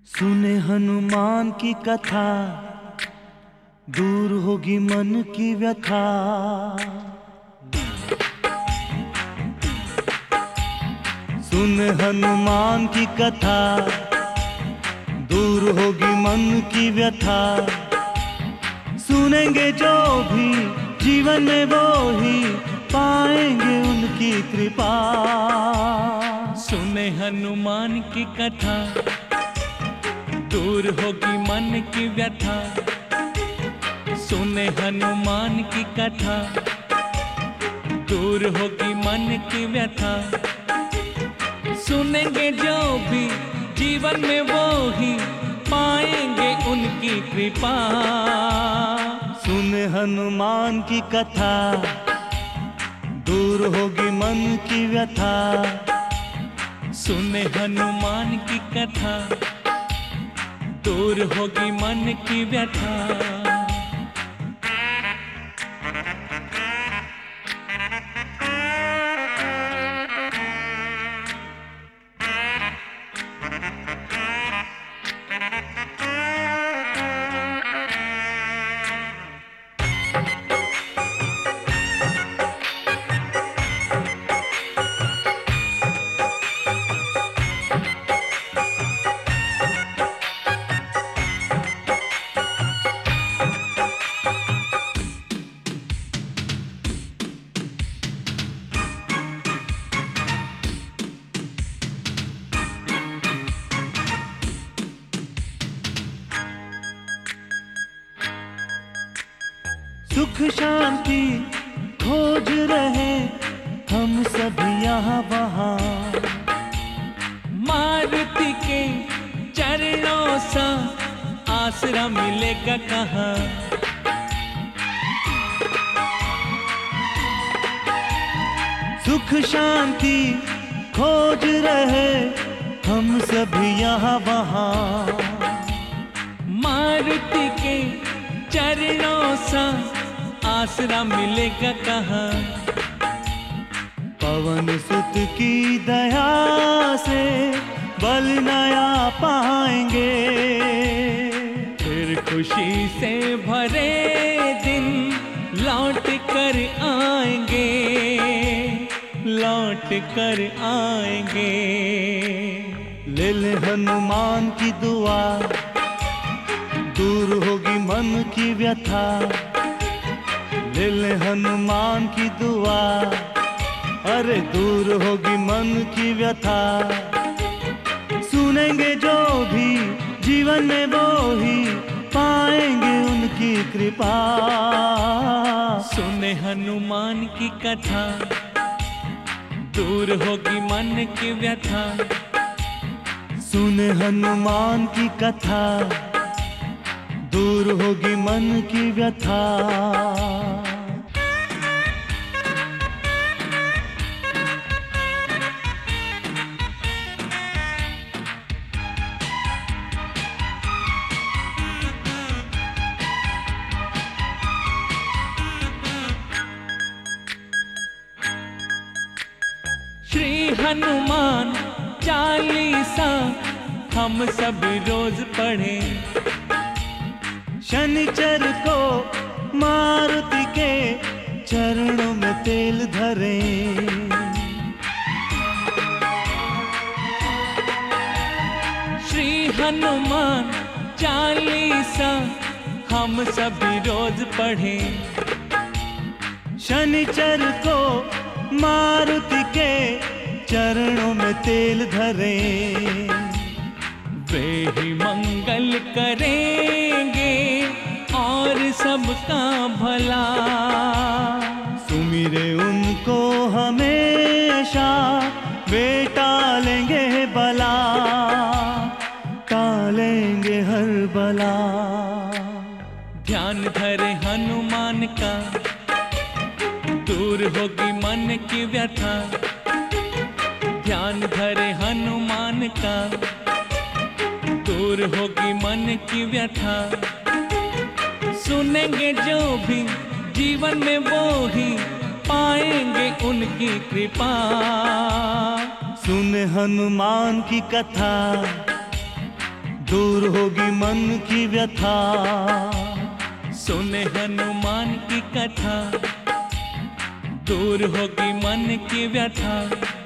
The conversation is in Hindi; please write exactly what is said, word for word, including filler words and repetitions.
सुने हनुमान की कथा, दूर होगी मन की व्यथा। सुने हनुमान की कथा, दूर होगी मन की व्यथा। सुनेंगे जो भी जीवन में वो ही पाएंगे उनकी कृपा। सुने हनुमान की कथा, दूर होगी मन की व्यथा। सुने हनुमान की कथा, दूर होगी मन की व्यथा। सुनेंगे जो भी जीवन में वो ही पाएंगे उनकी कृपा। सुने हनुमान की कथा, दूर होगी मन की व्यथा। सुने हनुमान की कथा, दूर होगी मन की व्यथा। सुख शांति खोज रहे हम सभी यहाँ वहाँ। मारुति के चरणों सा आसरा मिलेगा कहाँ। सुख शांति खोज रहे हम सभी यहाँ वहाँ। मारुति के चरणों सा आसरा मिलेगा कहाँ। पवन सुत की दया से बल नया पाएंगे। फिर खुशी से भरे दिन लौट कर आएंगे, लौट कर आएंगे। ले ले हनुमान की दुआ, दूर होगी मन की व्यथा। ले ले हनुमान की दुआ, अरे दूर होगी मन की व्यथा। सुनेंगे जो भी जीवन में वो ही पाएंगे उनकी कृपा। सुने हनुमान की कथा, दूर होगी मन की व्यथा। सुने हनुमान की कथा, दूर होगी मन की व्यथा। श्री हनुमान चालीसा हम सब रोज पढ़ें। शनिचर को मारुति के चरणों में तेल धरें। श्री हनुमान चालीसा हम सभी रोज पढ़ें। शनिचर को मारुति के चरणों में तेल धरें। वे ही मंगल करेंगे और सबका भला। सुमिरे उनको हमेशा, वे टालेंगे बला, टालेंगे हर बला। ध्यान धरे हनुमान का, दूर होगी मन की व्यथा। ध्यान धरे हनुमान का, दूर होगी मन की व्यथा। सुनेंगे जो भी जीवन में वो ही पाएंगे उनकी कृपा। सुने हनुमान की कथा, दूर होगी मन की व्यथा। सुने हनुमान की कथा, दूर होगी मन की व्यथा।